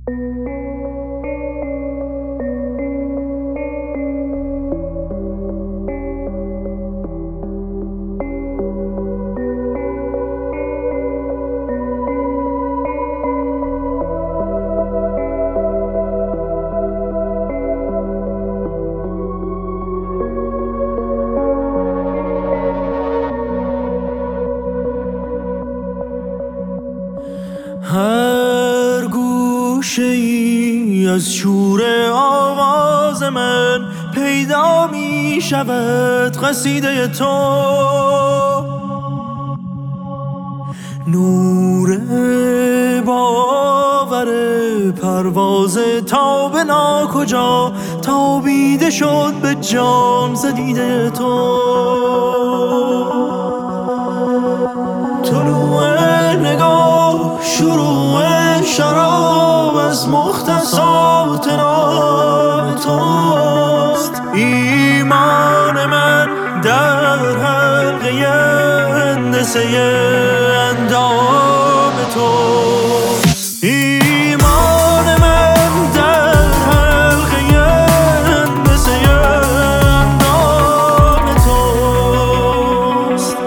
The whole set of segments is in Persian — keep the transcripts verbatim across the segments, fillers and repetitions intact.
هر گوشه ای از شور آواز من پیدا می شود قصیده تو، نور باور پرواز تا به ناکجا تابیده شد به جان ز دیده تو. طلوع نگاه شروع شراب از مختصات نام توست، ایمان من در حلقه هندسه اندام توست، ایمان من در حلقه هندسه اندام توست.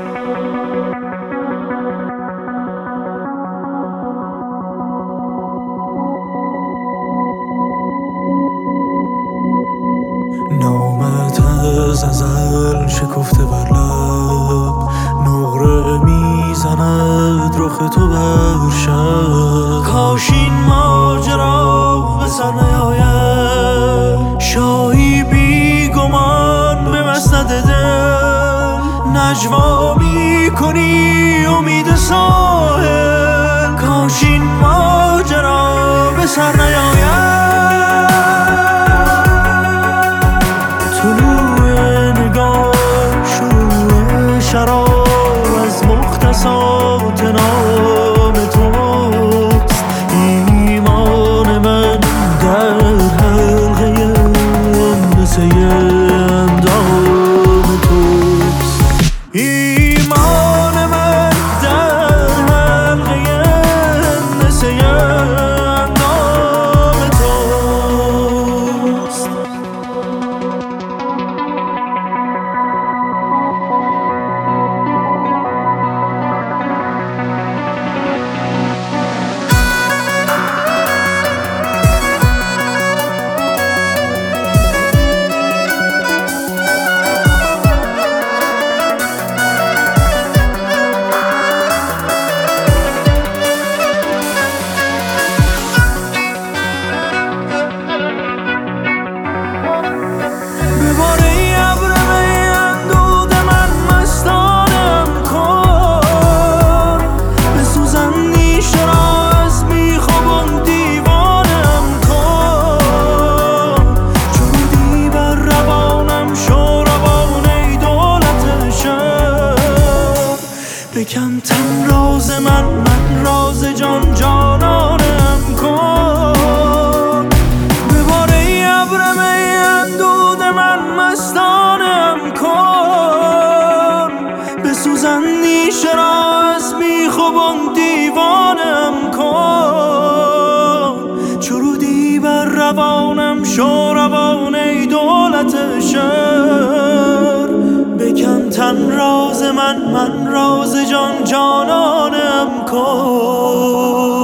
نامت از ازل شکفته بر لب، نقره میزند رخ تو بر شب. کاش این ماجرا به سر نیاید، شاهی بی گمان به مسند دل نجوا میکنی امید ساحل. کاش این ماجرا به سر نیاید. شراب از مختصات نام توست، ایمان من در حلقه هندسه اندام توست، ایمان من در حلقه هندسه اندام توست. بکن تن راز من، من راز جان جانانم کن. بباره ای ابر می اندود من مستانم کن. بسوزن نیشه را از بیخوبان دیوانم کن. چرودی بر روانم شو روان ای دولت شهر. بکن تن راز من، من راز جان جانانم کن.